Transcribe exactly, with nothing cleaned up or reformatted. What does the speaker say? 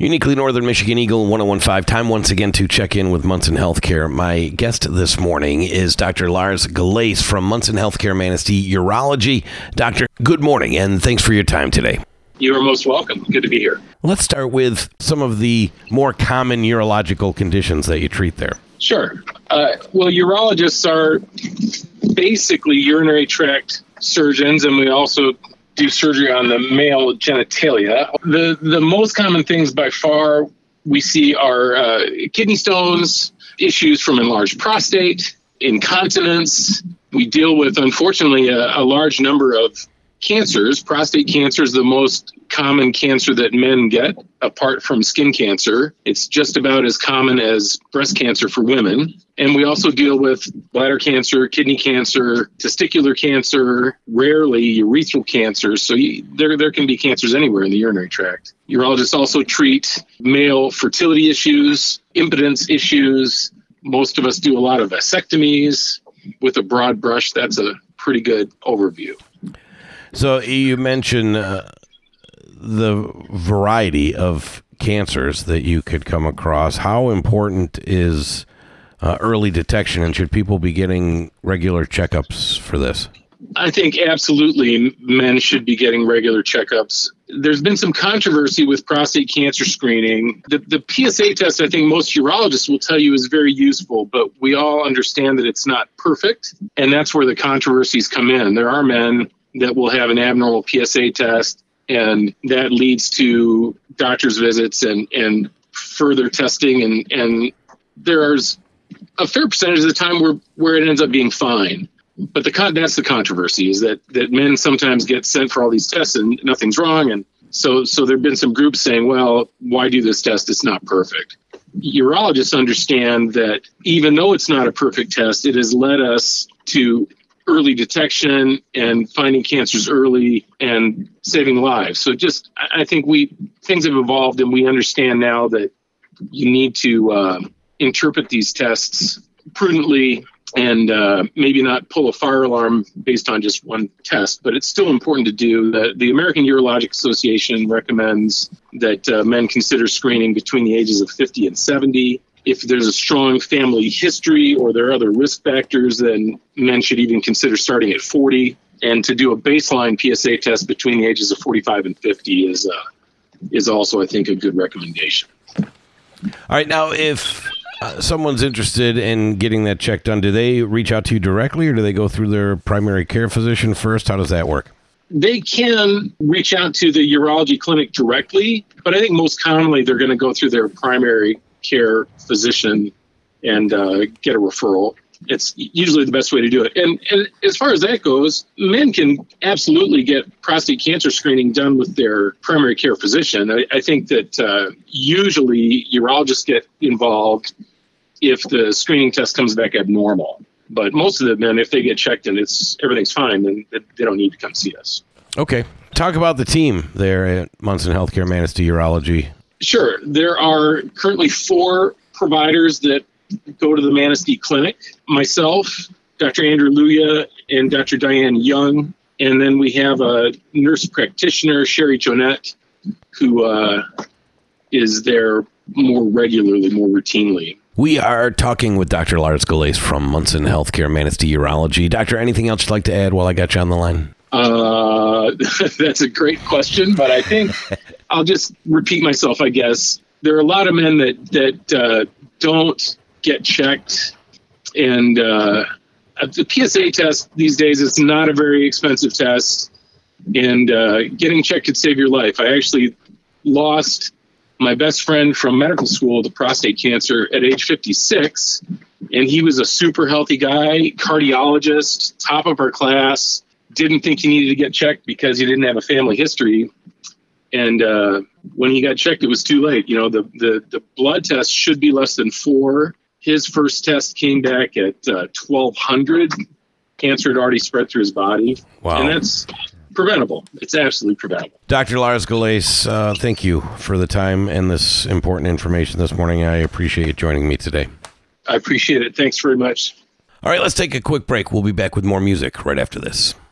Uniquely Northern Michigan Eagle one oh one point five. Time once again to check in with Munson Healthcare. My guest this morning is Doctor Lars Gulace from Munson Healthcare Manistee Urology. Doctor, good morning, and thanks for your time today. You are most welcome. Good to be here. Let's start with some of the more common urological conditions that you treat there. Sure. Uh, well, urologists are basically urinary tract surgeons, and we also do surgery on the male genitalia. The the most common things by far we see are uh, kidney stones, issues from enlarged prostate, incontinence. We deal with, unfortunately, a, a large number of cancers. Prostate cancer is the most common cancer that men get, apart from skin cancer. It's just about as common as breast cancer for women. And we also deal with bladder cancer, kidney cancer, testicular cancer, rarely urethral cancer. So you, there, there can be cancers anywhere in the urinary tract. Urologists also treat male fertility issues, impotence issues. Most of us do a lot of vasectomies. With a broad brush, that's a pretty good overview. So you mentioned uh, the variety of cancers that you could come across. How important is uh, early detection, and should people be getting regular checkups for this? I think absolutely men should be getting regular checkups. There's been some controversy with prostate cancer screening. The, the P S A test, I think most urologists will tell you, is very useful, but we all understand that it's not perfect, and that's where the controversies come in. There are men that will have an abnormal P S A test, and that leads to doctor's visits and, and further testing. And, and there's a fair percentage of the time where, where it ends up being fine. But the con- that's the controversy, is that, that men sometimes get sent for all these tests and nothing's wrong. And so, so there have been some groups saying, well, why do this test? It's not perfect. Urologists understand that even though it's not a perfect test, it has led us to early detection and finding cancers early and saving lives. So just, I think we, things have evolved, and we understand now that you need to uh, interpret these tests prudently and uh, maybe not pull a fire alarm based on just one test, but it's still important to do. The, the American Urologic Association recommends that uh, men consider screening between the ages of fifty and seventy. If there's a strong family history or there are other risk factors, then men should even consider starting at forty. And to do a baseline P S A test between the ages of forty-five and fifty is uh, is also, I think, a good recommendation. All right. Now, if uh, someone's interested in getting that check done, do they reach out to you directly, or do they go through their primary care physician first? How does that work? They can reach out to the urology clinic directly, but I think most commonly they're going to go through their primary care physician and uh, get a referral. It's usually the best way to do it. And, and as far as that goes, men can absolutely get prostate cancer screening done with their primary care physician. I, I think that uh, usually urologists get involved if the screening test comes back abnormal. But most of the men, if they get checked and it's everything's fine, then they don't need to come see us. Okay. Talk about the team there at Munson Healthcare Manistee Urology. Sure. There are currently four providers that go to the Manistee Clinic. Myself, Doctor Andrew Luya, and Doctor Diane Young. And then we have a nurse practitioner, Sherry Jonette, who uh, is there more regularly, more routinely. We are talking with Doctor Lars Gulace from Munson Healthcare Manistee Urology. Doctor, anything else you'd like to add while I got you on the line? Uh, that's a great question, but I think I'll just repeat myself, I guess. There are a lot of men that, that uh, don't get checked, and uh, the P S A test these days is not a very expensive test, and uh, getting checked could save your life. I actually lost my best friend from medical school to prostate cancer at age fifty-six, and he was a super healthy guy, cardiologist, top of our class, didn't think he needed to get checked because he didn't have a family history. And uh, when he got checked, it was too late. You know, the, the, the blood test should be less than four. His first test came back at uh, twelve hundred. Cancer had already spread through his body. Wow. And that's preventable. It's absolutely preventable. Doctor Lars Gulace, uh, thank you for the time and this important information this morning. I appreciate you joining me today. I appreciate it. Thanks very much. All right, let's take a quick break. We'll be back with more music right after this.